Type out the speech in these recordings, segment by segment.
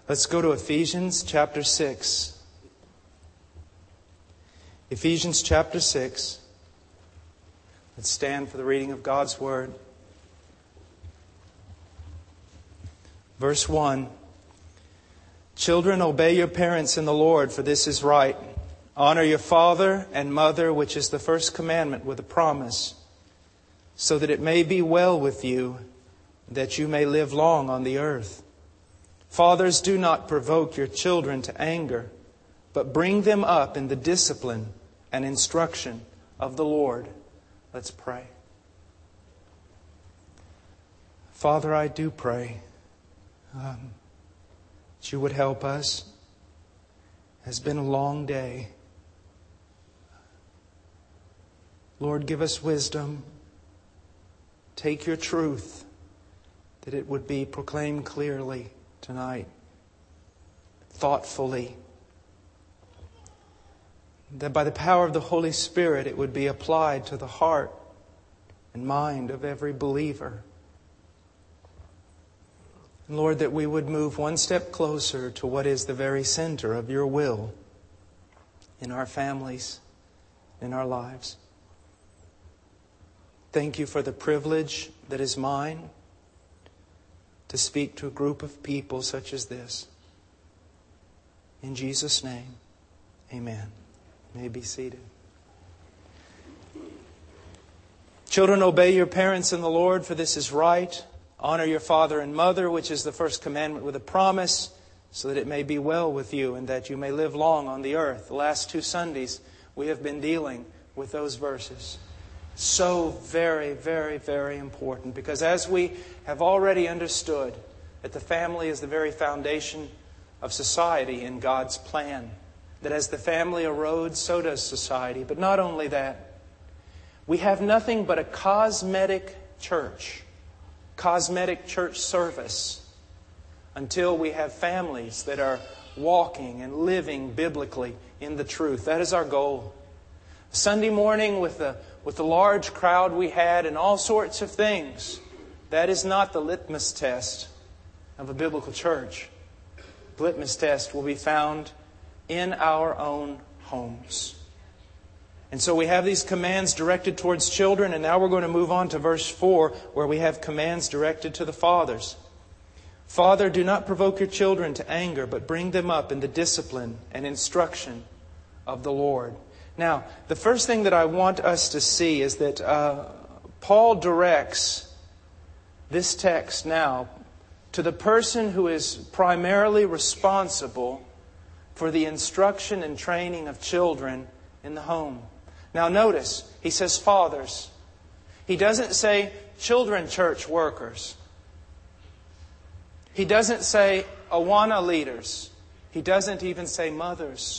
Let's go to Ephesians chapter 6. Ephesians chapter 6. Let's stand for the reading of God's Word. Verse 1. Children, obey your parents in the Lord, for this is right. Honor your father and mother, which is the first commandment with a promise, so that it may be well with you, that you may live long on the earth. Fathers, do not provoke your children to anger, but bring them up in the discipline and instruction of the Lord. Let's pray. Father, I do pray that you would help us. It has been a long day. Lord, give us wisdom. Take your truth, that it would be proclaimed clearly tonight, thoughtfully, that by the power of the Holy Spirit it would be applied to the heart and mind of every believer. And Lord, that we would move one step closer to what is the very center of your will in our families, in our lives. Thank you for the privilege that is mine to speak to a group of people such as this. In Jesus' name, amen. You may be seated. Children, obey your parents in the Lord, for this is right. Honor your father and mother, which is the first commandment with a promise, so that it may be well with you and that you may live long on the earth. The last 2 Sundays, we have been dealing with those verses. So very, very, very important, because as we have already understood that the family is the very foundation of society in God's plan, that as the family erodes, so does society. But not only that, we have nothing but a cosmetic church service until we have families that are walking and living biblically in the truth. That is our goal. Sunday morning with the large crowd we had and all sorts of things, that is not the litmus test of a biblical church. The litmus test will be found in our own homes. And so we have these commands directed towards children, and now we're going to move on to verse 4, where we have commands directed to the fathers. Father, do not provoke your children to anger, but bring them up in the discipline and instruction of the Lord. Now, the first thing that I want us to see is that Paul directs this text now to the person who is primarily responsible for the instruction and training of children in the home. Now notice, he says fathers. He doesn't say children church workers. He doesn't say Awana leaders. He doesn't even say mothers.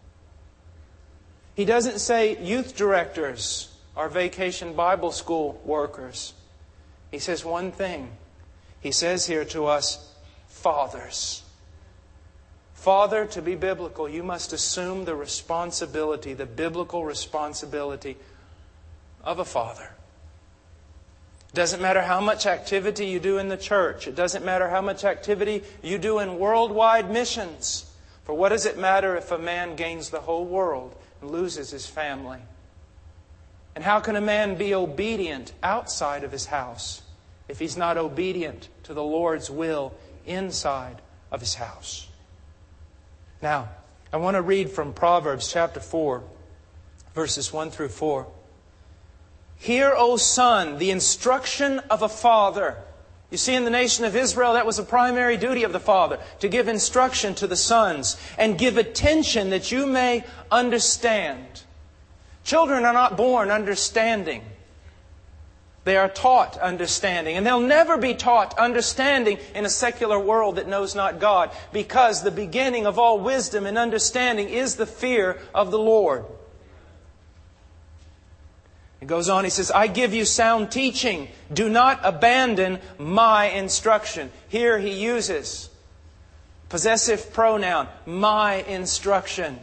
He doesn't say youth directors or vacation Bible school workers. He says one thing. He says here to us, fathers. Father, to be biblical, you must assume the responsibility, the biblical responsibility of a father. It doesn't matter how much activity you do in the church. It doesn't matter how much activity you do in worldwide missions. For what does it matter if a man gains the whole world and loses his family? And how can a man be obedient outside of his house if he's not obedient to the Lord's will inside of his house? Now, I want to read from Proverbs chapter 4, verses 1 through 4. Hear, O son, the instruction of a father. You see, in the nation of Israel, that was a primary duty of the father, to give instruction to the sons and give attention that you may understand. Children are not born understanding. They are taught understanding. And they'll never be taught understanding in a secular world that knows not God, because the beginning of all wisdom and understanding is the fear of the Lord. It goes on, he says, I give you sound teaching. Do not abandon my instruction. Here he uses possessive pronoun, my instruction.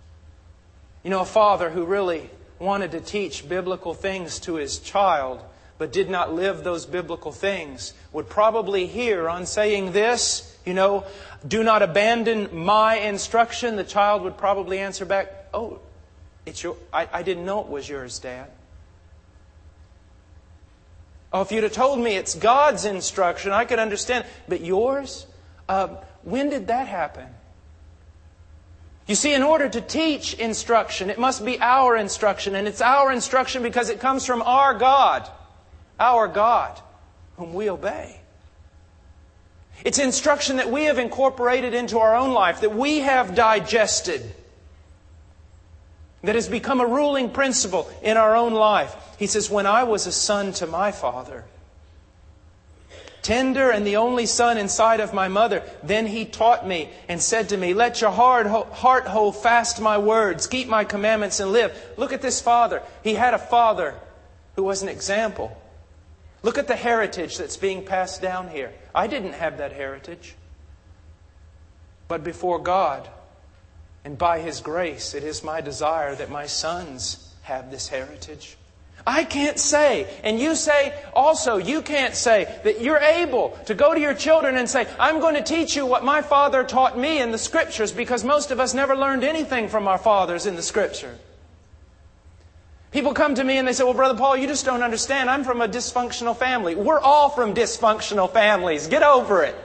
You know, a father who really wanted to teach biblical things to his child but did not live those biblical things, would probably hear on saying this, do not abandon my instruction, the child would probably answer back, oh, I didn't know it was yours, Dad. Oh, if you'd have told me it's God's instruction, I could understand. But yours? When did that happen? You see, in order to teach instruction, it must be our instruction. And it's our instruction because it comes from our God, whom we obey. It's instruction that we have incorporated into our own life, that we have digested, that has become a ruling principle in our own life. He says, when I was a son to my father, tender and the only son inside of my mother, then he taught me and said to me, let your heart hold fast my words, keep my commandments and live. Look at this father. He had a father who was an example. Look at the heritage that's being passed down here. I didn't have that heritage. But before God and by His grace, it is my desire that my sons have this heritage. I can't say, and you say also, you can't say that you're able to go to your children and say, I'm going to teach you what my father taught me in the Scriptures, because most of us never learned anything from our fathers in the Scripture. People come to me and they say, well, Brother Paul, you just don't understand. I'm from a dysfunctional family. We're all from dysfunctional families. Get over it.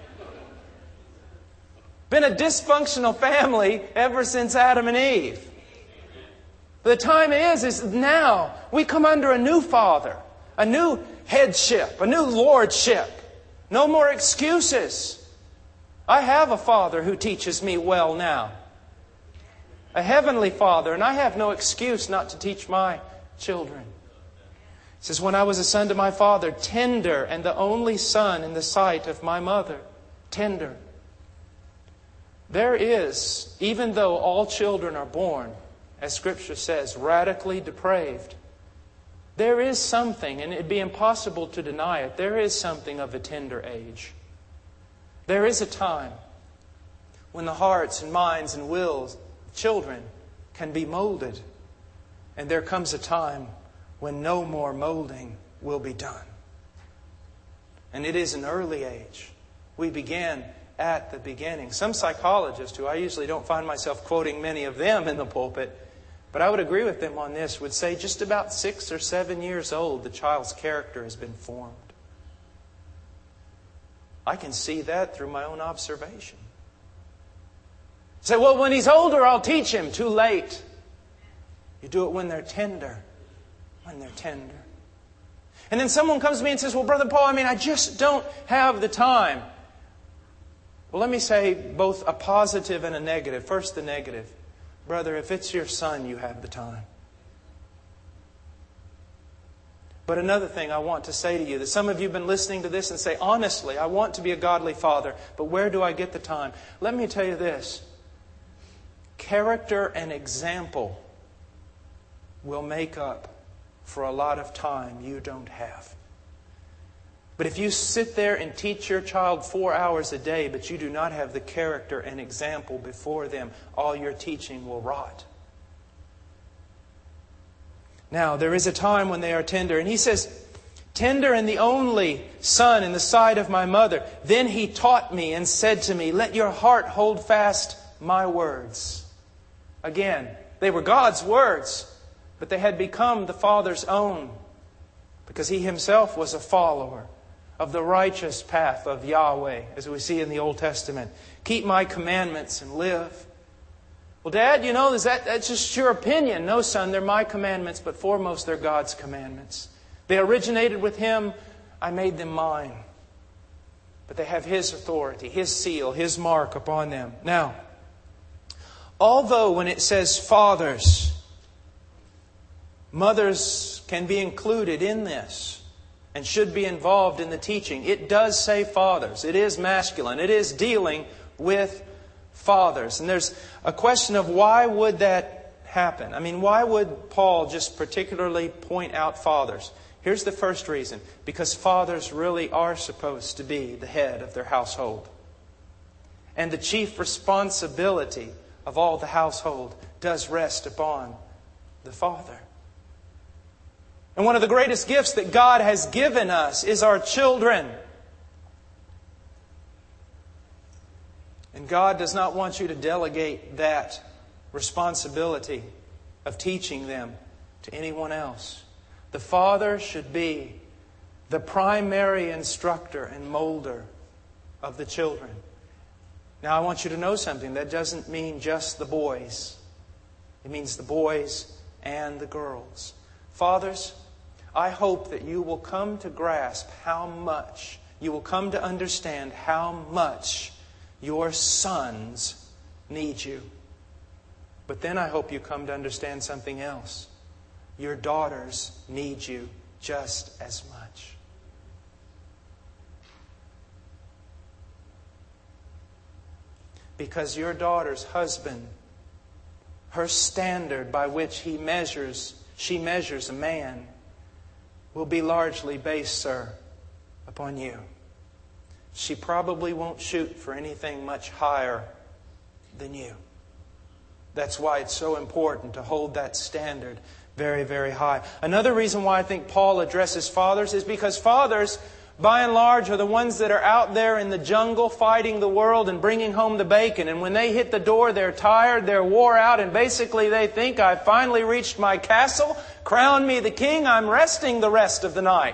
Been a dysfunctional family ever since Adam and Eve. But the time is now we come under a new Father, a new headship, a new lordship. No more excuses. I have a Father who teaches me well now. A heavenly Father, and I have no excuse not to teach my children. It says, when I was a son to my father, tender and the only son in the sight of my mother, tender. There is, even though all children are born, as Scripture says, radically depraved, there is something, and it'd be impossible to deny it, there is something of a tender age. There is a time when the hearts and minds and wills of children can be molded. And there comes a time when no more molding will be done. And it is an early age. We began at the beginning. Some psychologists, who I usually don't find myself quoting many of them in the pulpit, but I would agree with them on this, would say just about 6 or 7 years old, the child's character has been formed. I can see that through my own observation. Say, well, when he's older, I'll teach him. Too late. You do it when they're tender. When they're tender. And then someone comes to me and says, well, Brother Paul, I just don't have the time. Well, let me say both a positive and a negative. First, the negative. Brother, if it's your son, you have the time. But another thing I want to say to you, that some of you have been listening to this and say, honestly, I want to be a godly father, but where do I get the time? Let me tell you this. Character and example will make up for a lot of time you don't have. But if you sit there and teach your child 4 hours a day, but you do not have the character and example before them, all your teaching will rot. Now, there is a time when they are tender. And he says, tender and the only son in the side of my mother. Then he taught me and said to me, let your heart hold fast my words. Again, they were God's words, but they had become the Father's own, because He Himself was a follower of the righteous path of Yahweh, as we see in the Old Testament. Keep my commandments and live. Well, Dad, that's just your opinion. No, son, they're my commandments, but foremost they're God's commandments. They originated with Him. I made them mine. But they have His authority, His seal, His mark upon them. Now, although when it says fathers, mothers can be included in this and should be involved in the teaching, it does say fathers. It is masculine. It is dealing with fathers. And there's a question of why would that happen? Why would Paul just particularly point out fathers? Here's the first reason. Because fathers really are supposed to be the head of their household. And the chief responsibility of all the household does rest upon the father. And one of the greatest gifts that God has given us is our children. And God does not want you to delegate that responsibility of teaching them to anyone else. The father should be the primary instructor and molder of the children. Now I want you to know something. That doesn't mean just the boys. It means the boys and the girls. Fathers, I hope that you will come to grasp how much, you will come to understand how much your sons need you. But then I hope you come to understand something else. Your daughters need you just as much. Because your daughter's husband, her standard by which she measures a man, will be largely based, sir, upon you. She probably won't shoot for anything much higher than you. That's why it's so important to hold that standard very, very high. Another reason why I think Paul addresses fathers is because fathers, by and large, are the ones that are out there in the jungle fighting the world and bringing home the bacon. And when they hit the door, they're tired, they're wore out, and basically they think, I've finally reached my castle, crown me the king, I'm resting the rest of the night.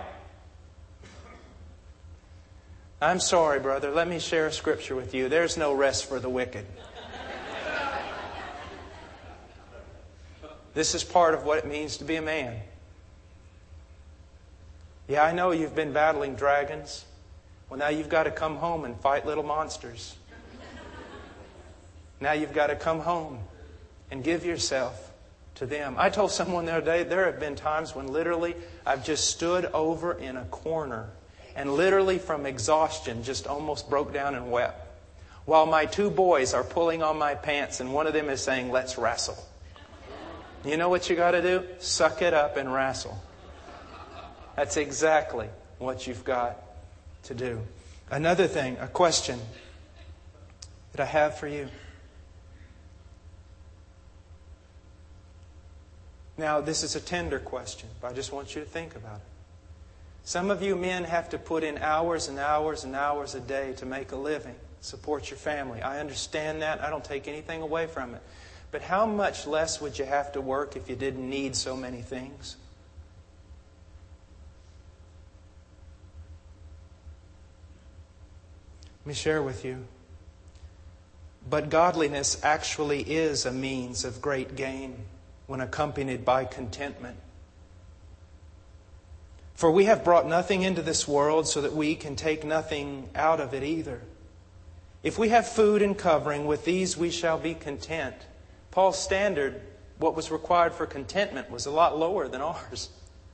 I'm sorry, brother, let me share a scripture with you. There's no rest for the wicked. This is part of what it means to be a man. Yeah, I know you've been battling dragons. Well, now you've got to come home and fight little monsters. Now you've got to come home and give yourself to them. I told someone the other day, there have been times when literally I've just stood over in a corner and literally from exhaustion just almost broke down and wept. While my two boys are pulling on my pants and one of them is saying, let's wrestle. You know what you got to do? Suck it up and wrestle. That's exactly what you've got to do. Another thing, a question that I have for you. Now, this is a tender question, but I just want you to think about it. Some of you men have to put in hours and hours and hours a day to make a living, support your family. I understand that. I don't take anything away from it. But how much less would you have to work if you didn't need so many things? Let me share with you. But godliness actually is a means of great gain when accompanied by contentment. For we have brought nothing into this world so that we can take nothing out of it either. If we have food and covering, with these we shall be content. Paul's standard, what was required for contentment, was a lot lower than ours.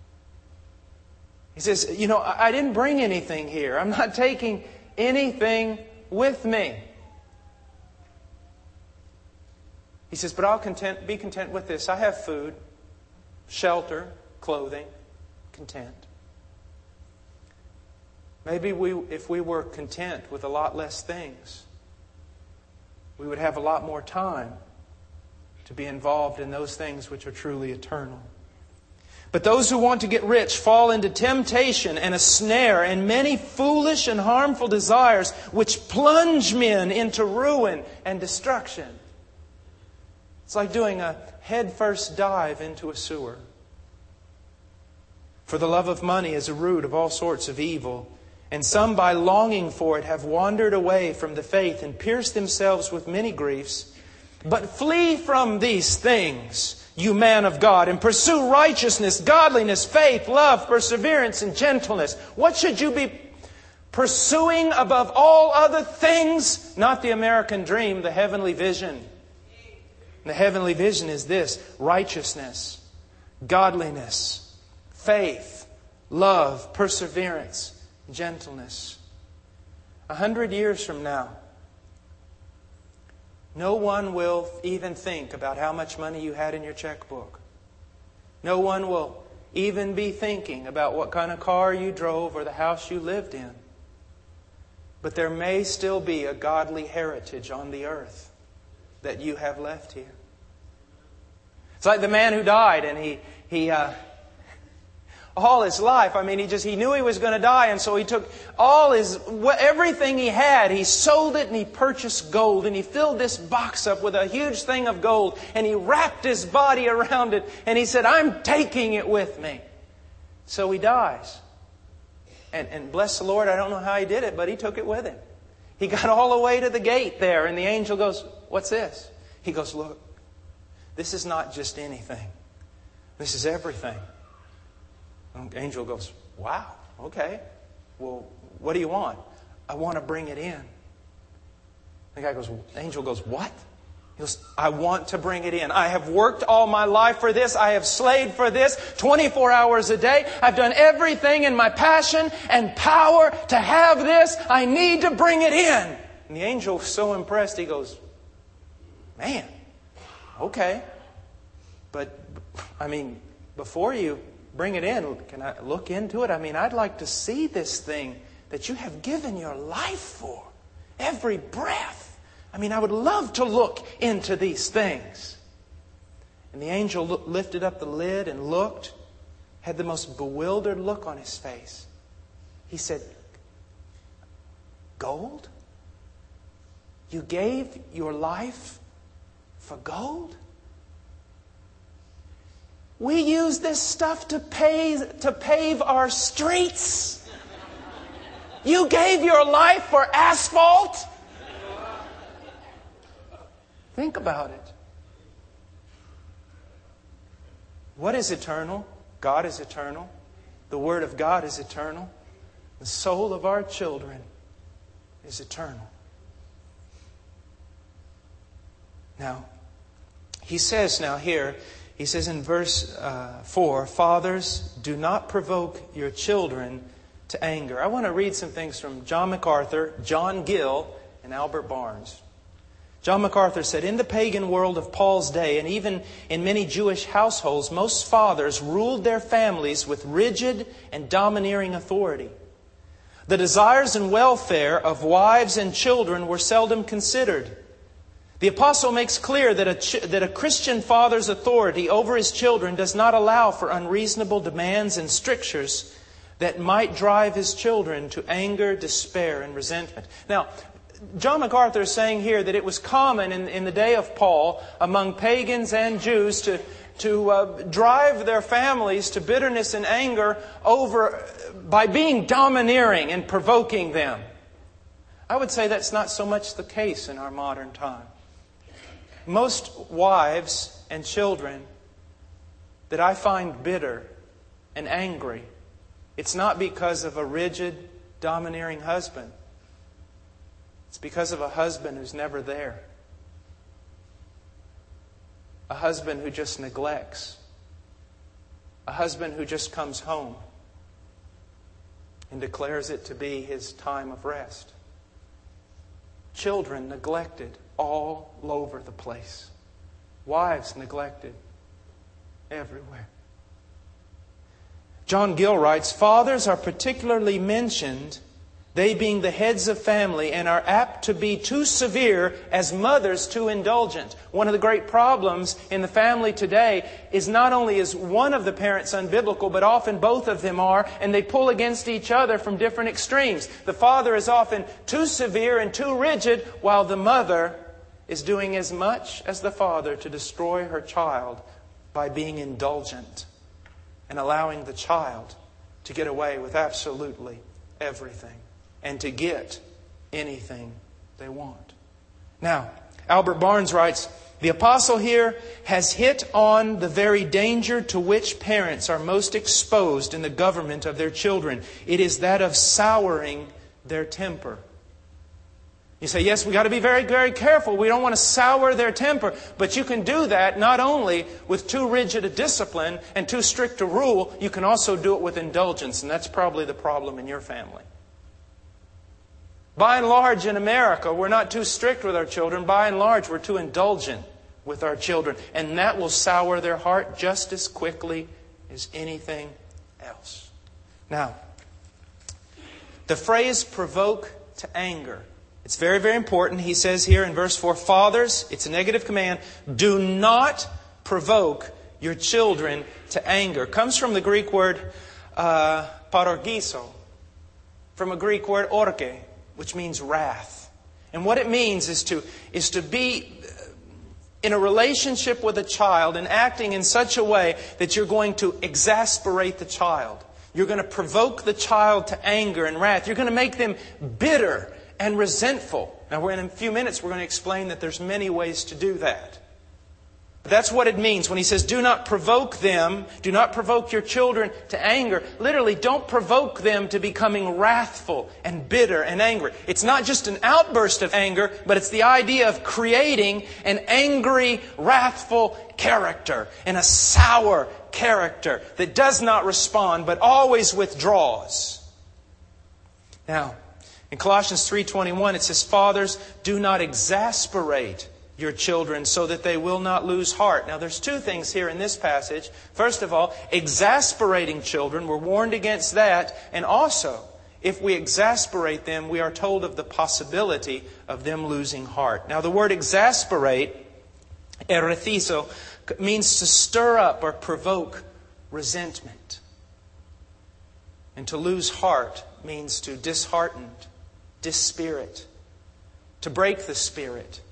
He says, I didn't bring anything here. I'm not taking anything with me. He says, but I'll be content with this. I have food, shelter, clothing, content. Maybe if we were content with a lot less things, we would have a lot more time to be involved in those things which are truly eternal. But those who want to get rich fall into temptation and a snare and many foolish and harmful desires which plunge men into ruin and destruction. It's like doing a headfirst dive into a sewer. For the love of money is a root of all sorts of evil, and some by longing for it have wandered away from the faith and pierced themselves with many griefs. But flee from these things, you man of God, and pursue righteousness, godliness, faith, love, perseverance, and gentleness. What should you be pursuing above all other things? Not the American dream, the heavenly vision. The heavenly vision is this: righteousness, godliness, faith, love, perseverance, gentleness. 100 years from now, no one will even think about how much money you had in your checkbook. No one will even be thinking about what kind of car you drove or the house you lived in. But there may still be a godly heritage on the earth that you have left here. It's like the man who died and he all his life. I mean, he knew he was going to die, and so he took everything he had. He sold it and he purchased gold, and he filled this box up with a huge thing of gold, and he wrapped his body around it, and he said, I'm taking it with me. So he dies. And bless the Lord, I don't know how he did it, but he took it with him. He got all the way to the gate there, and the angel goes, what's this? He goes, look, this is not just anything. This is everything. The angel goes, wow, okay. Well, what do you want? I want to bring it in. The angel goes, what? He goes, I want to bring it in. I have worked all my life for this. I have slaved for this 24 hours a day. I've done everything in my passion and power to have this. I need to bring it in. And the angel was so impressed, he goes, man, okay. But, I mean, before you bring it in, can I look into it? I mean, I'd like to see this thing that you have given your life for. Every breath. I mean, I would love to look into these things. And the angel lifted up the lid and looked, had the most bewildered look on his face. He said, gold? You gave your life for gold? We use this stuff to pave our streets. You gave your life for asphalt? Think about it. What is eternal? God is eternal. The Word of God is eternal. The soul of our children is eternal. Now, he says in verse 4, fathers, do not provoke your children to anger. I want to read some things from John MacArthur, John Gill, and Albert Barnes. John MacArthur said, in the pagan world of Paul's day, and even in many Jewish households, most fathers ruled their families with rigid and domineering authority. The desires and welfare of wives and children were seldom considered. The apostle makes clear that a Christian father's authority over his children does not allow for unreasonable demands and strictures that might drive his children to anger, despair, and resentment. Now, John MacArthur is saying here that it was common in the day of Paul among pagans and Jews to drive their families to bitterness and anger by being domineering and provoking them. I would say that's not so much the case in our modern time. Most wives and children that I find bitter and angry, it's not because of a rigid, domineering husband. It's because of a husband who's never there. A husband who just neglects. A husband who just comes home and declares it to be his time of rest. Children neglected all over the place. Wives neglected everywhere. John Gill writes, fathers are particularly mentioned, they being the heads of family, and are apt to be too severe as mothers too indulgent. One of the great problems in the family today is not only is one of the parents unbiblical, but often both of them are, and they pull against each other from different extremes. The father is often too severe and too rigid, while the mother is doing as much as the father to destroy her child by being indulgent and allowing the child to get away with absolutely everything and to get anything they want. Now, Albert Barnes writes, the apostle here has hit on the very danger to which parents are most exposed in the government of their children. It is that of souring their temper. You say, yes, we got to be very, very careful. We don't want to sour their temper. But you can do that not only with too rigid a discipline and too strict a rule, you can also do it with indulgence. And that's probably the problem in your family. By and large in America, we're not too strict with our children. By and large, we're too indulgent with our children. And that will sour their heart just as quickly as anything else. Now, the phrase provoke to anger. It's very, very important. He says here in verse 4, fathers, it's a negative command, do not provoke your children to anger. It comes from the Greek word parorgizo, from a Greek word orge, which means wrath. And what it means is to be in a relationship with a child and acting in such a way that you're going to exasperate the child. You're going to provoke the child to anger and wrath. You're going to make them bitter and resentful. Now, in a few minutes, we're going to explain that there's many ways to do that. But that's what it means when he says, do not provoke them, do not provoke your children to anger. Literally, don't provoke them to becoming wrathful and bitter and angry. It's not just an outburst of anger, but it's the idea of creating an angry, wrathful character and a sour character that does not respond, but always withdraws. Now, in Colossians 3:21, it says, fathers, do not exasperate your children so that they will not lose heart. Now, there's two things here in this passage. First of all, exasperating children. We're warned against that. And also, if we exasperate them, we are told of the possibility of them losing heart. Now, the word exasperate, erethizo, means to stir up or provoke resentment. And to lose heart means to dishearten, dispirit, to break the spirit,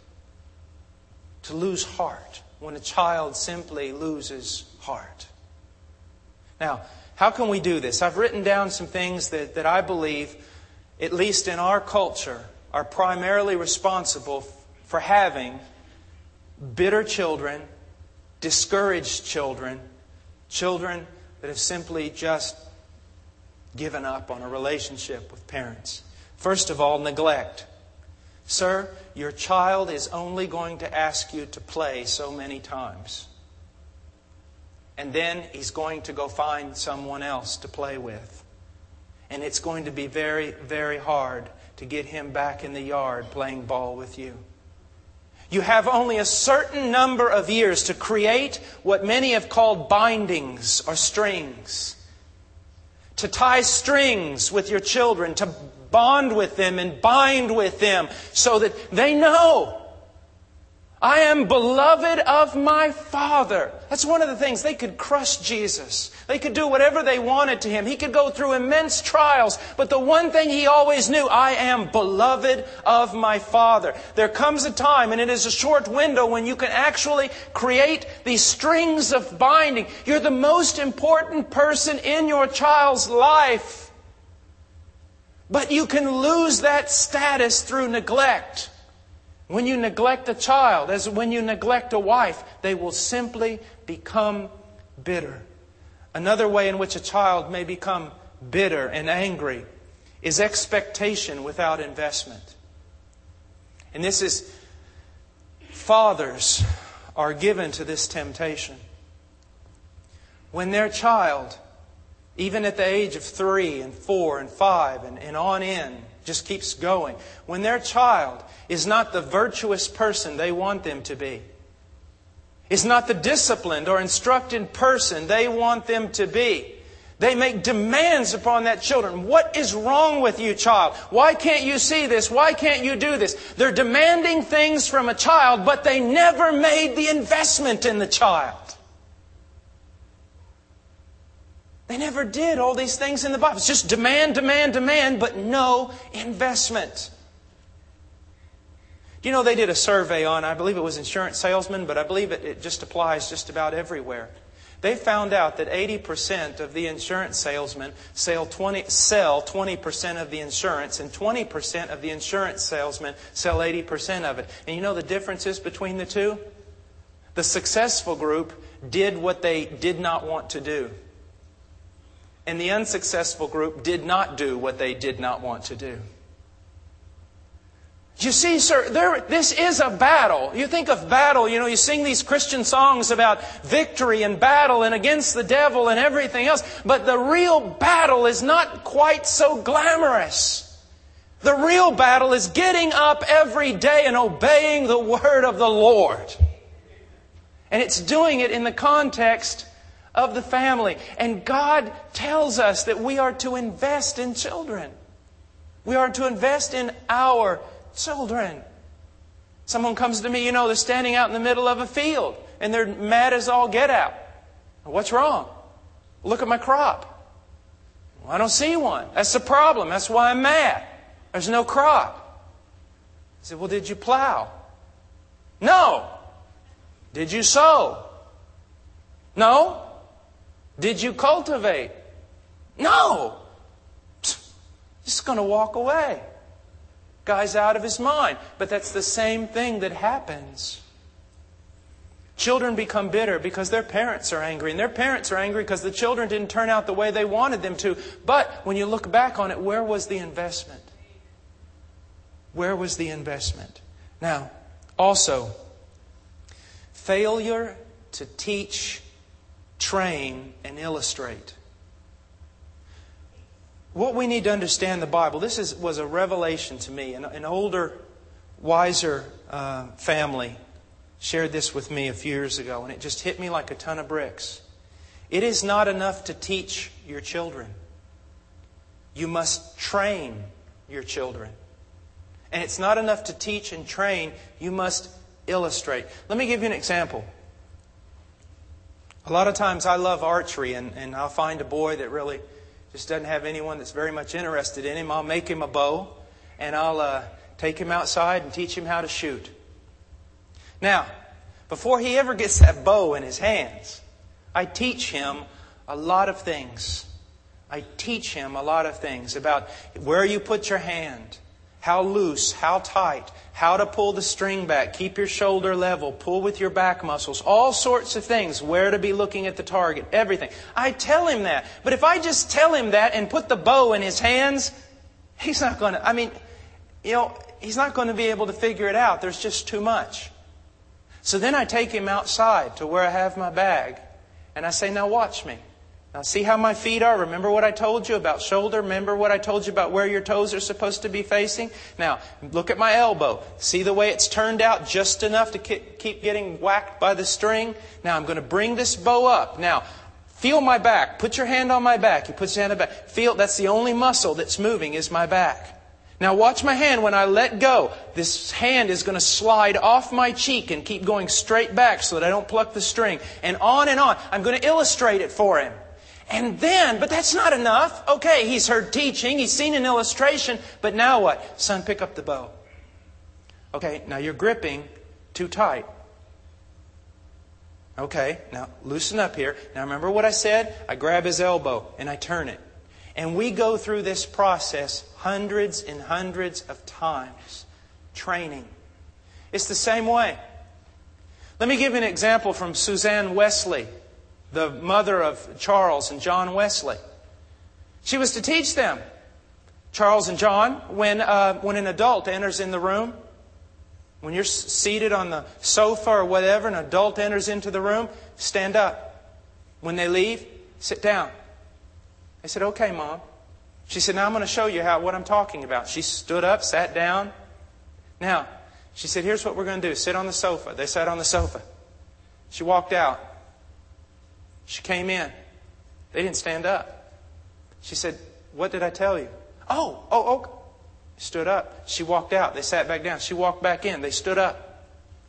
to lose heart, when a child simply loses heart. Now, how can we do this? I've written down some things that I believe, at least in our culture, are primarily responsible for having bitter children, discouraged children, children that have simply just given up on a relationship with parents. First of all, neglect. Sir, your child is only going to ask you to play so many times. And then he's going to go find someone else to play with. And it's going to be very, very hard to get him back in the yard playing ball with you. You have only a certain number of years to create what many have called bindings or strings. To tie strings with your children, to bond with them and bind with them so that they know, I am beloved of my Father. That's one of the things. They could crush Jesus. They could do whatever they wanted to Him. He could go through immense trials. But the one thing He always knew, I am beloved of my Father. There comes a time, and it is a short window, when you can actually create these strings of binding. You're the most important person in your child's life. But you can lose that status through neglect. When you neglect a child, as when you neglect a wife, they will simply become bitter. Another way in which a child may become bitter and angry is expectation without investment. And this is, fathers are given to this temptation. When their child, even at the age of 3 and 4 and 5 and on in, just keeps going. When their child is not the virtuous person they want them to be, is not the disciplined or instructed person they want them to be, they make demands upon that children. What is wrong with you, child? Why can't you see this? Why can't you do this? They're demanding things from a child, but they never made the investment in the child. They never did all these things in the Bible. It's just demand, demand, demand, but no investment. Do you know they did a survey on, I believe it was insurance salesmen, but I believe it just applies just about everywhere. They found out that 80% of the insurance salesmen sell 20% of the insurance, and 20% of the insurance salesmen sell 80% of it. And you know the differences between the two? The successful group did what they did not want to do. And the unsuccessful group did not do what they did not want to do. You see, sir, this is a battle. You think of battle, you sing these Christian songs about victory and battle and against the devil and everything else. But the real battle is not quite so glamorous. The real battle is getting up every day and obeying the word of the Lord. And it's doing it in the context of the family. And God tells us that we are to invest in children. We are to invest in our children. Someone comes to me, they're standing out in the middle of a field and they're mad as all get out. What's wrong? Look at my crop. Well, I don't see one. That's the problem. That's why I'm mad. There's no crop. I said, well, did you plow? No. Did you sow? No. Did you cultivate? No. Just going to walk away. Guy's out of his mind. But that's the same thing that happens. Children become bitter because their parents are angry. And their parents are angry because the children didn't turn out the way they wanted them to. But when you look back on it, where was the investment? Where was the investment? Now, also, failure to teach, train, and illustrate. What we need to understand in the Bible, this was a revelation to me. An older, wiser family shared this with me a few years ago, and it just hit me like a ton of bricks. It is not enough to teach your children. You must train your children. And it's not enough to teach and train. You must illustrate. Let me give you an example. A lot of times I love archery, and I'll find a boy that really just doesn't have anyone that's very much interested in him. I'll make him a bow, and I'll take him outside and teach him how to shoot. Now, before he ever gets that bow in his hands, I teach him a lot of things. I teach him a lot of things about where you put your hand, how loose, how tight, how to pull the string back, keep your shoulder level, pull with your back muscles, all sorts of things, where to be looking at the target, everything. I tell him that. But if I just tell him that and put the bow in his hands, he's not going to, he's not going to be able to figure it out. There's just too much. So then I take him outside to where I have my bag, and I say, now watch me. Now see how my feet are? Remember what I told you about shoulder? Remember what I told you about where your toes are supposed to be facing? Now, look at my elbow. See the way it's turned out just enough to keep getting whacked by the string? Now I'm going to bring this bow up. Now, feel my back. Put your hand on my back. He puts his hand on my back. Feel, that's the only muscle that's moving is my back. Now watch my hand. When I let go, this hand is going to slide off my cheek and keep going straight back so that I don't pluck the string. And on and on. I'm going to illustrate it for him. And then, but that's not enough. Okay, he's heard teaching, he's seen an illustration, but now what? Son, pick up the bow. Okay, now you're gripping too tight. Okay, now loosen up here. Now remember what I said? I grab his elbow and I turn it. And we go through this process hundreds and hundreds of times. Training. It's the same way. Let me give you an example from Suzanne Wesley, the mother of Charles and John Wesley. She was to teach them. Charles and John, when an adult enters in the room, when you're seated on the sofa or whatever, an adult enters into the room, stand up. When they leave, sit down. I said, okay, Mom. She said, now I'm going to show you what I'm talking about. She stood up, sat down. Now, she said, here's what we're going to do. Sit on the sofa. They sat on the sofa. She walked out. She came in. They didn't stand up. She said, what did I tell you? Oh. Stood up. She walked out. They sat back down. She walked back in. They stood up.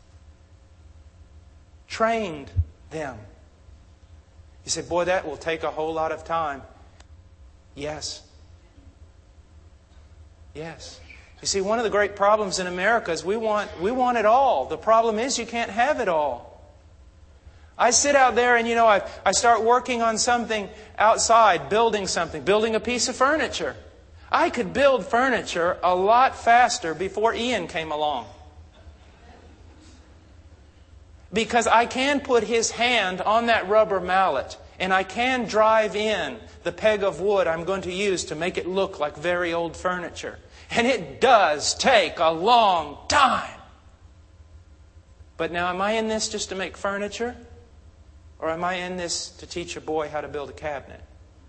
Trained them. You say, boy, that will take a whole lot of time. Yes. Yes. You see, one of the great problems in America is we want it all. The problem is you can't have it all. I sit out there and, I start working on something outside, building something, building a piece of furniture. I could build furniture a lot faster before Ian came along. Because I can put his hand on that rubber mallet and I can drive in the peg of wood I'm going to use to make it look like very old furniture. And it does take a long time. But now, am I in this just to make furniture? Or am I in this to teach a boy how to build a cabinet?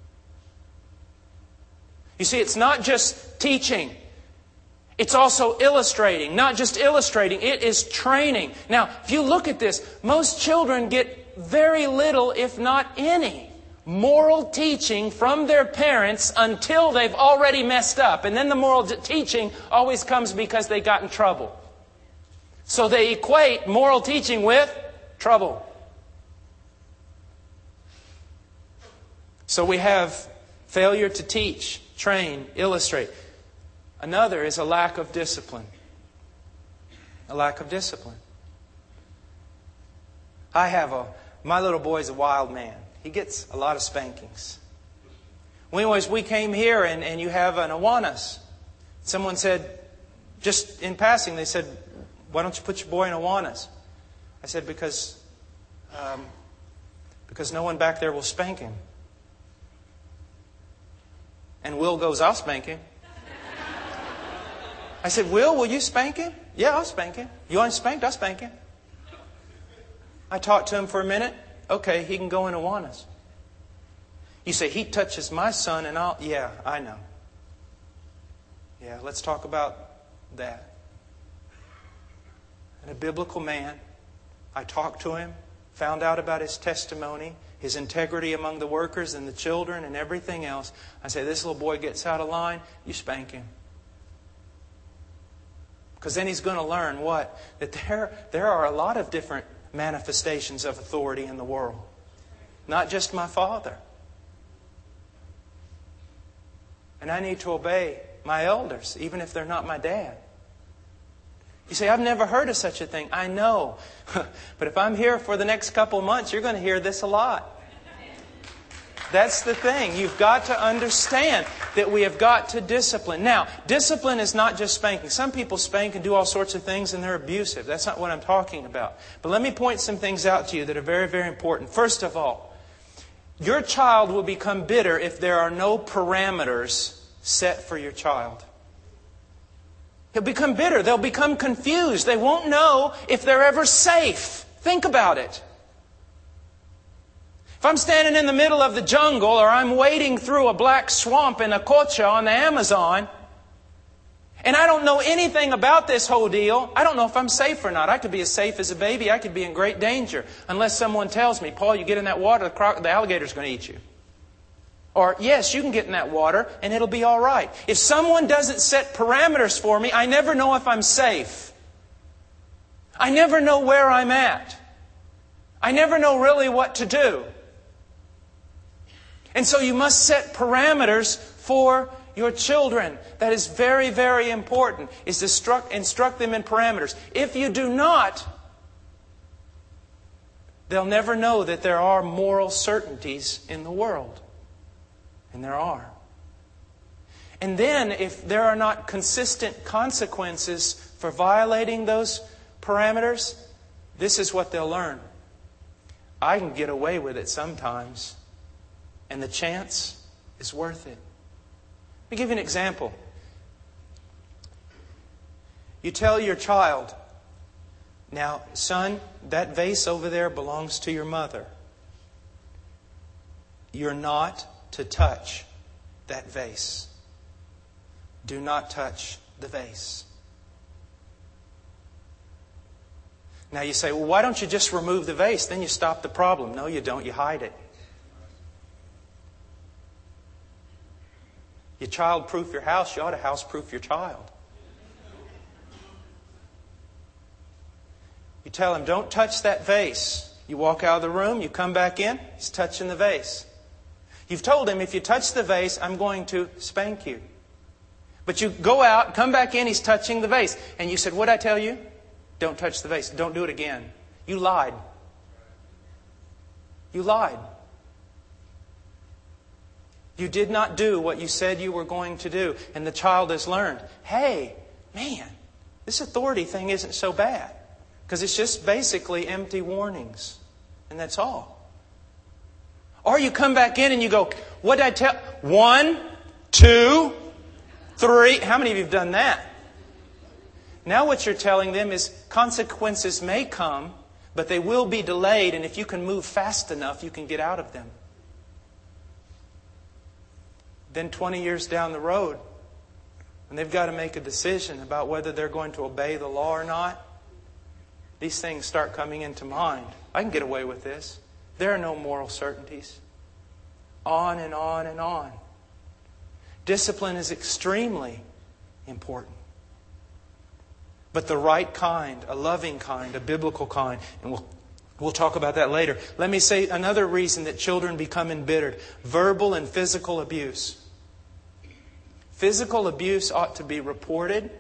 You see, it's not just teaching. It's also illustrating. Not just illustrating, it is training. Now, if you look at this, most children get very little, if not any, moral teaching from their parents until they've already messed up. And then the moral teaching always comes because they got in trouble. So they equate moral teaching with trouble. So we have Failure to teach, train, illustrate. Another is a lack of discipline. A lack of discipline. My little boy's a wild man. He gets a lot of spankings. We came here and you have an Awanas. Someone said, just in passing, they said, why don't you put your boy in Awanas? I said, because no one back there will spank him. And Will goes, I'll spank him. I said, will you spank him? Yeah, I'll spank him. You want him spanked? I'll spank him. I talked to him for a minute. Okay, he can go in Awanas. You say, he touches my son and I'll... Yeah, I know. Yeah, let's talk about that. And a biblical man, I talked to him, found out about his testimony, his integrity among the workers and the children and everything else. I say, this little boy gets out of line, you spank him. Because then he's going to learn what? That there are a lot of different manifestations of authority in the world. Not just my father. And I need to obey my elders, even if they're not my dad. You say, I've never heard of such a thing. I know. But if I'm here for the next couple of months, you're going to hear this a lot. That's the thing. You've got to understand that we have got to discipline. Now, discipline is not just spanking. Some people spank and do all sorts of things and they're abusive. That's not what I'm talking about. But let me point some things out to you that are very, very important. First of all, your child will become bitter if there are no parameters set for your child. He'll become bitter. They'll become confused. They won't know if they're ever safe. Think about it. If I'm standing in the middle of the jungle or I'm wading through a black swamp in Ococha on the Amazon, and I don't know anything about this whole deal, I don't know if I'm safe or not. I could be as safe as a baby. I could be in great danger unless someone tells me, Paul, you get in that water, the alligator's going to eat you. Or, yes, you can get in that water and it'll be all right. If someone doesn't set parameters for me, I never know if I'm safe. I never know where I'm at. I never know really what to do. And so you must set parameters for your children. That is very, very important, is to instruct them in parameters. If you do not, they'll never know that there are moral certainties in the world. And there are. And then, if there are not consistent consequences for violating those parameters, this is what they'll learn. I can get away with it sometimes. And the chance is worth it. Let me give you an example. You tell your child, now, son, that vase over there belongs to your mother. You're not to touch that vase. Do not touch the vase. Now you say, well, why don't you just remove the vase? Then you stop the problem. No, you don't. You hide it. You child-proof your house, you ought to house-proof your child. You tell him, don't touch that vase. You walk out of the room, you come back in, he's touching the vase. You've told him, if you touch the vase, I'm going to spank you. But you go out, come back in, he's touching the vase. And you said, what'd I tell you? Don't touch the vase. Don't do it again. You lied. You lied. You did not do what you said you were going to do. And the child has learned, hey, man, this authority thing isn't so bad. Because it's just basically empty warnings. And that's all. Or you come back in and you go, what did I tell? 1, 2, 3. How many of you have done that? Now what you're telling them is consequences may come, but they will be delayed. And if you can move fast enough, you can get out of them. Then 20 years down the road, when they've got to make a decision about whether they're going to obey the law or not, these things start coming into mind. I can get away with this. There are no moral certainties. On and on and on. Discipline is extremely important. But the right kind, a loving kind, a biblical kind. And We'll talk about that later. Let me say another reason that children become embittered. Verbal and physical abuse. Physical abuse ought to be reported.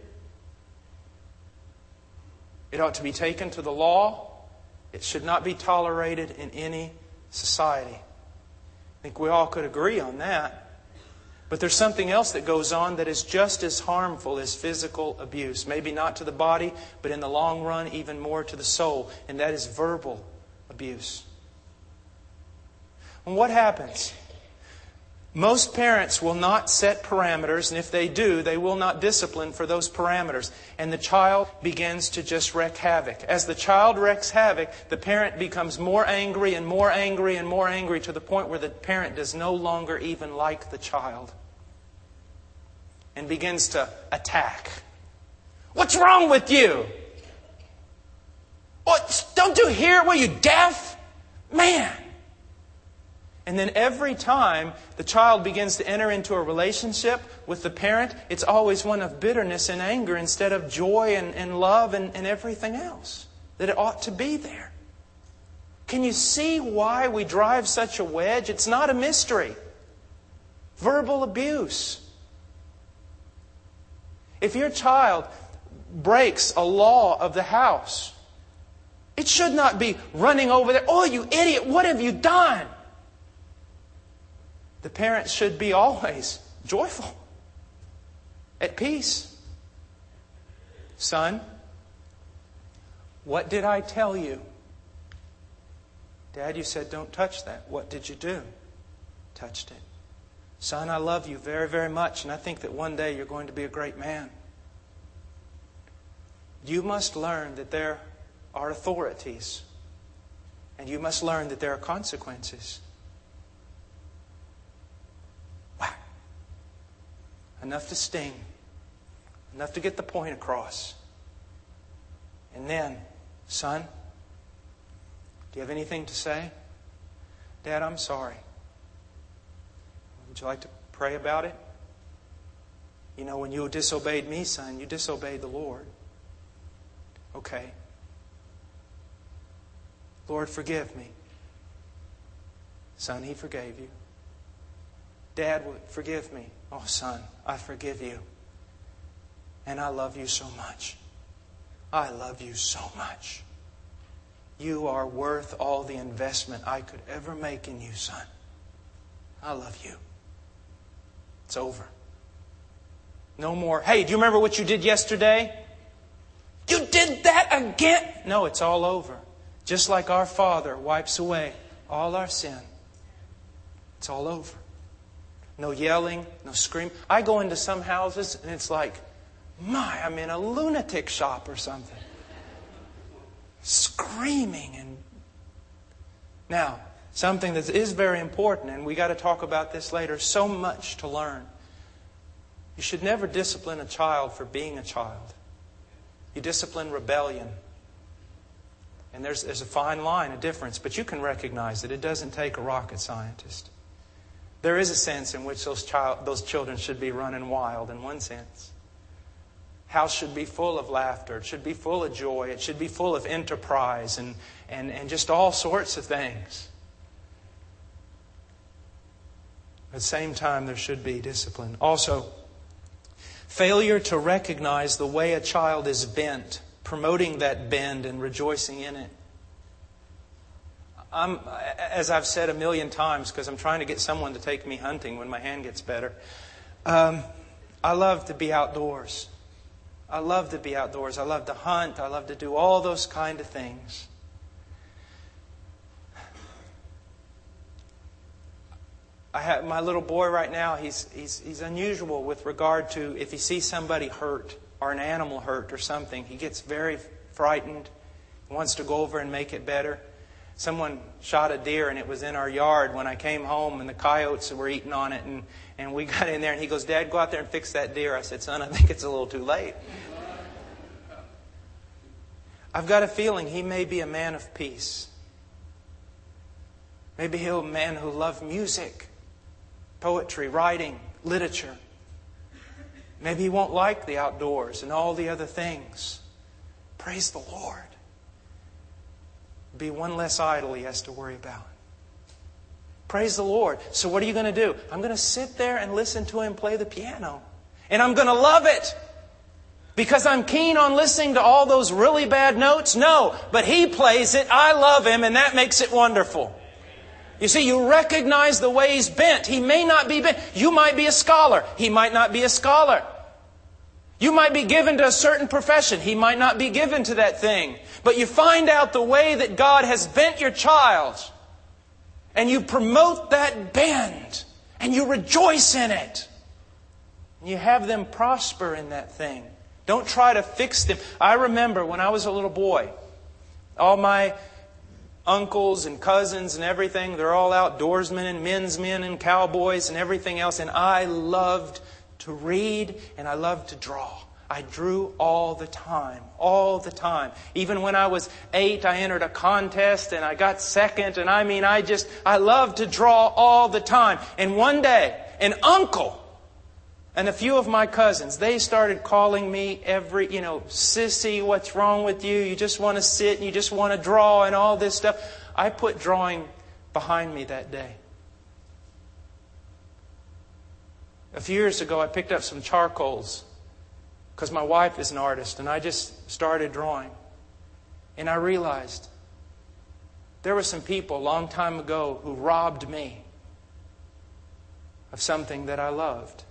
It ought to be taken to the law. It should not be tolerated in any society. I think we all could agree on that. But there's something else that goes on that is just as harmful as physical abuse. Maybe not to the body, but in the long run, even more to the soul. And that is verbal abuse. And what happens? Most parents will not set parameters, and if they do, they will not discipline for those parameters. And the child begins to just wreak havoc. As the child wreaks havoc, the parent becomes more angry and more angry and more angry to the point where the parent does no longer even like the child. And begins to attack. What's wrong with you? What? Don't you hear? Were you deaf? Man! And then every time the child begins to enter into a relationship with the parent, it's always one of bitterness and anger instead of joy and love and everything else that it ought to be there. Can you see why we drive such a wedge? It's not a mystery. Verbal abuse. If your child breaks a law of the house, it should not be running over there. Oh, you idiot, what have you done? The parents should be always joyful, at peace. Son, what did I tell you? Dad, you said don't touch that. What did you do? Touched it. Son, I love you very, very much, and I think that one day you're going to be a great man. You must learn that there are authorities, and you must learn that there are consequences. Enough to sting. Enough to get the point across. And then, son, do you have anything to say? Dad, I'm sorry. Would you like to pray about it? You know, when you disobeyed me, son, you disobeyed the Lord. Okay. Lord, forgive me. Son, He forgave you. Dad, forgive me. Oh, son, I forgive you. And I love you so much. I love you so much. You are worth all the investment I could ever make in you, son. I love you. It's over. No more, hey, do you remember what you did yesterday? You did that again? No, it's all over. Just like our Father wipes away all our sin. It's all over. No yelling, no screaming. I go into some houses and it's like, I'm in a lunatic shop or something. Screaming. And now, something that is very important, and we got to talk about this later, so much to learn. You should never discipline a child for being a child. You discipline rebellion. And there's a fine line, a difference, but you can recognize that it doesn't take a rocket scientist. There is a sense in which those children should be running wild, in one sense. House should be full of laughter. It should be full of joy. It should be full of enterprise and just all sorts of things. At the same time, there should be discipline. Also, failure to recognize the way a child is bent, promoting that bend and rejoicing in it. As I've said a million times, because I'm trying to get someone to take me hunting when my hand gets better, I love to be outdoors. I love to be outdoors. I love to hunt. I love to do all those kind of things. I have my little boy right now. He's unusual with regard to if he sees somebody hurt or an animal hurt or something, he gets very frightened. He wants to go over and make it better. Someone shot a deer and it was in our yard when I came home and the coyotes were eating on it and we got in there and he goes, Dad, go out there and fix that deer. I said, son, I think it's a little too late. I've got a feeling he may be a man of peace. Maybe he'll be a man who loves music, poetry, writing, literature. Maybe he won't like the outdoors and all the other things. Praise the Lord. Be one less idol he has to worry about. Praise the Lord. So what are you going to do? I'm going to sit there and listen to him play the piano. And I'm going to love it. Because I'm keen on listening to all those really bad notes? No. But he plays it. I love him. And that makes it wonderful. You see, you recognize the way he's bent. He may not be bent. You might be a scholar. He might not be a scholar. You might be given to a certain profession. He might not be given to that thing. But you find out the way that God has bent your child. And you promote that bend. And you rejoice in it. And you have them prosper in that thing. Don't try to fix them. I remember when I was a little boy, all my uncles and cousins and everything, they're all outdoorsmen and men's men and cowboys and everything else. And I loved to read and I loved to draw. I drew all the time. Even when I was 8, I entered a contest and I got second. And I loved to draw all the time. And one day, an uncle and a few of my cousins, they started calling me sissy, what's wrong with you? You just want to sit and you just want to draw and all this stuff. I put drawing behind me that day. A few years ago, I picked up some charcoals because my wife is an artist, and I just started drawing. And I realized there were some people a long time ago who robbed me of something that I loved.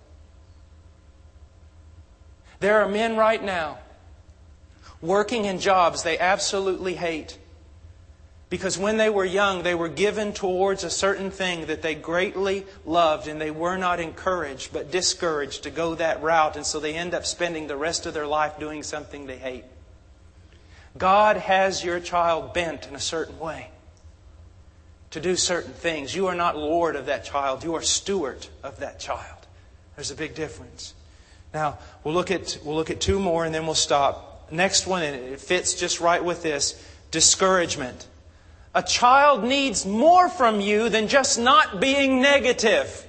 There are men right now working in jobs they absolutely hate. Because when they were young, they were given towards a certain thing that they greatly loved, and they were not encouraged but discouraged to go that route. And so they end up spending the rest of their life doing something they hate. God has your child bent in a certain way to do certain things. You are not Lord of that child. You are steward of that child. There's a big difference. Now, we'll look at 2 more and then we'll stop. Next one, and it fits just right with this, discouragement. A child needs more from you than just not being negative.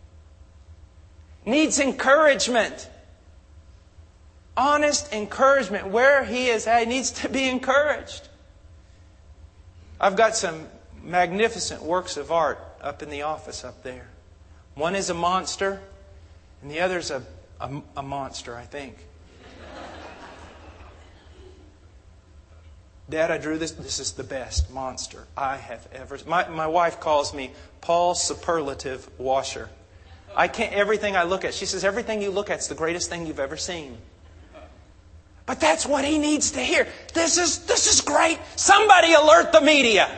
Needs encouragement. Honest encouragement. Where he is at, he needs to be encouraged. I've got some magnificent works of art up in the office up there. One is a monster, and the other is a monster, I think. Dad, I drew this. This is the best monster I have ever... My wife calls me Paul's superlative washer. Everything I look at, she says, everything you look at is the greatest thing you've ever seen. But that's what he needs to hear. This is great. Somebody alert the media.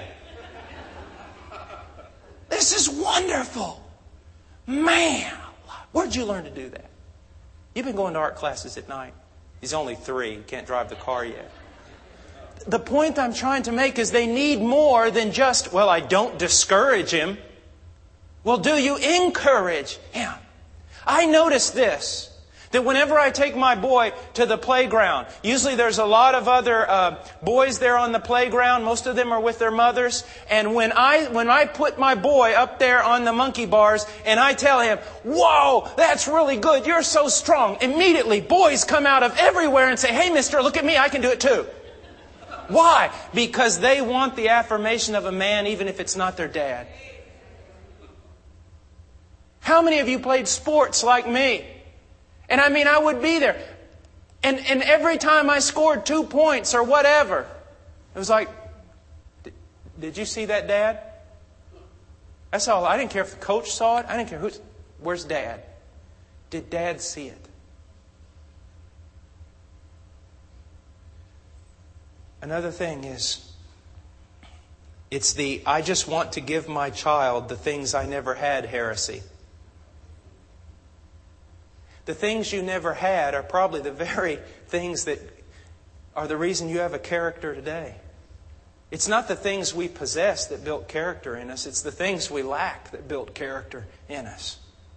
This is wonderful. Man, where'd you learn to do that? You've been going to art classes at night. He's only 3. He can't drive the car yet. The point I'm trying to make is they need more than just, well, I don't discourage him. Well, do you encourage him? I notice this, that whenever I take my boy to the playground, usually there's a lot of other boys there on the playground. Most of them are with their mothers. And when I put my boy up there on the monkey bars and I tell him, whoa, that's really good. You're so strong. Immediately, boys come out of everywhere and say, hey, mister, look at me. I can do it too. Why? Because they want the affirmation of a man even if it's not their dad. How many of you played sports like me? And I would be there. And every time I scored 2 points or whatever, it was like, did you see that, Dad? That's all. I didn't care if the coach saw it. I didn't care where's Dad? Did Dad see it? Another thing is, it's the I just want to give my child the things I never had heresy. The things you never had are probably the very things that are the reason you have a character today. It's not the things we possess that built character in us. It's the things we lack that built character in us.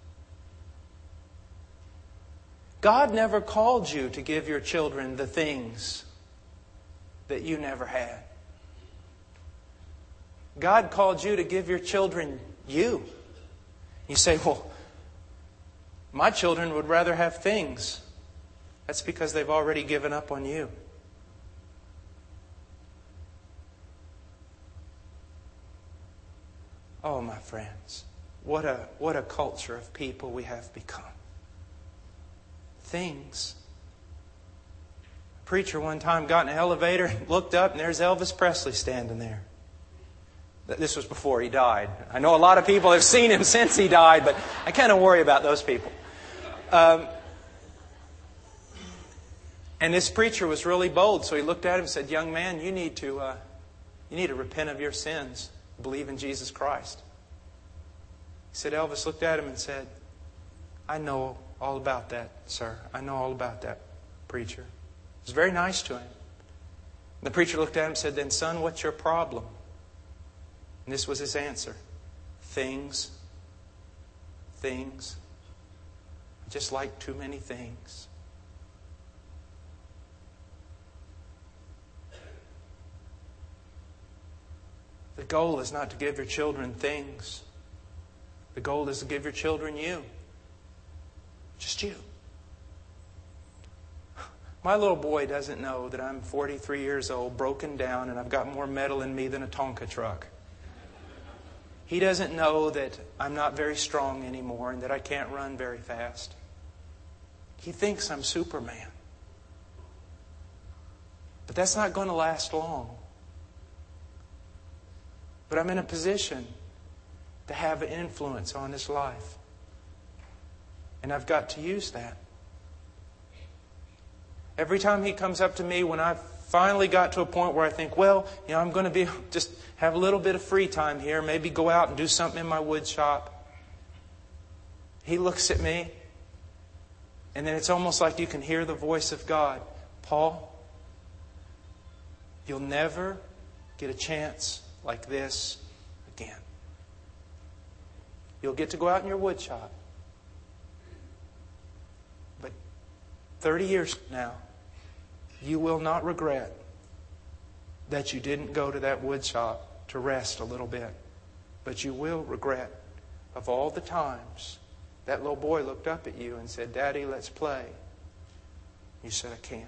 God never called you to give your children the things that you never had. God called you to give your children you. You say, well, my children would rather have things. That's because they've already given up on you. Oh, my friends, what a culture of people we have become. Things. A preacher one time got in an elevator, looked up, and there's Elvis Presley standing there. This was before he died. I know a lot of people have seen him since he died, but I kind of worry about those people. And this preacher was really bold, so he looked at him and said, "Young man, you need to repent of your sins, believe in Jesus Christ." He said, Elvis looked at him and said, "I know all about that, sir. I know all about that, preacher." It was very nice to him. The preacher looked at him and said, "Then, son, what's your problem?" And this was his answer. Things. Things. I just like too many things. The goal is not to give your children things. The goal is to give your children you. Just you. My little boy doesn't know that I'm 43 years old, broken down, and I've got more metal in me than a Tonka truck. He doesn't know that I'm not very strong anymore and that I can't run very fast. He thinks I'm Superman. But that's not going to last long. But I'm in a position to have an influence on his life. And I've got to use that. Every time he comes up to me when I've finally got to a point where I think, well, I'm going to just have a little bit of free time here, maybe go out and do something in my wood shop. He looks at me, and then it's almost like you can hear the voice of God. Paul, you'll never get a chance like this again. You'll get to go out in your wood shop. But 30 years from now, you will not regret that you didn't go to that wood shop to rest a little bit. But you will regret of all the times that little boy looked up at you and said, "Daddy, let's play." You said, "I can't."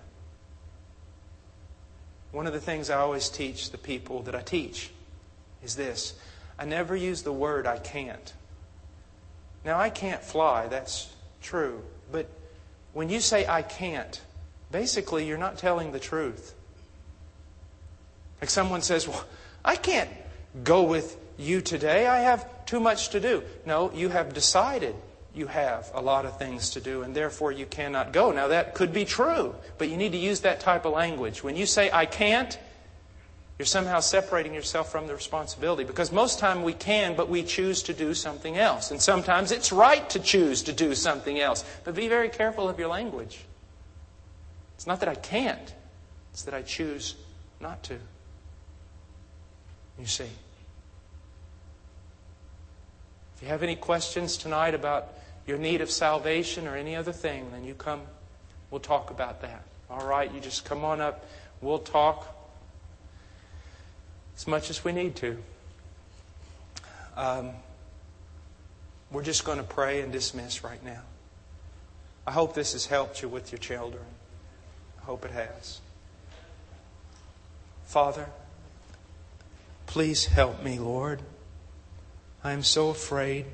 One of the things I always teach the people that I teach is this. I never use the word "I can't." Now, I can't fly. That's true. But when you say "I can't," basically you're not telling the truth. Like someone says, "Well, I can't go with you today. I have too much to do." No, you have decided you have a lot of things to do and therefore you cannot go. Now, that could be true, but you need to use that type of language. When you say "I can't," you're somehow separating yourself from the responsibility. Because most time we can, but we choose to do something else. And sometimes it's right to choose to do something else. But be very careful of your language. It's not that I can't. It's that I choose not to. You see. If you have any questions tonight about your need of salvation or any other thing, then you come. We'll talk about that. All right? You just come on up. We'll talk as much as we need to. We're just going to pray and dismiss right now. I hope this has helped you with your children. I hope it has. Father, please help me, Lord. I am so afraid.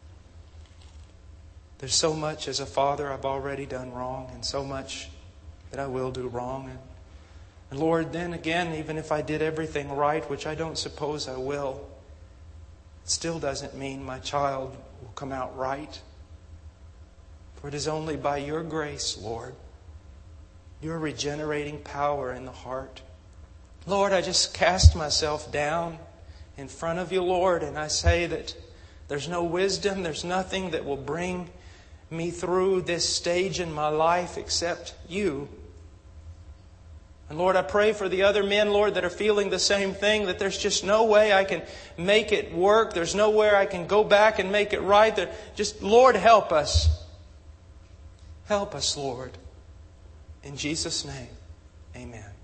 There's so much as a father I've already done wrong, and so much that I will do wrong. And Lord, then again, even if I did everything right, which I don't suppose I will, it still doesn't mean my child will come out right. For it is only by your grace, Lord, your regenerating power in the heart. Lord, I just cast myself down in front of you, Lord, and I say that there's no wisdom, there's nothing that will bring me through this stage in my life except you. And Lord, I pray for the other men, Lord, that are feeling the same thing, that there's just no way I can make it work. There's no way I can go back and make it right. Just, Lord, help us. Help us, Lord. In Jesus' name, amen.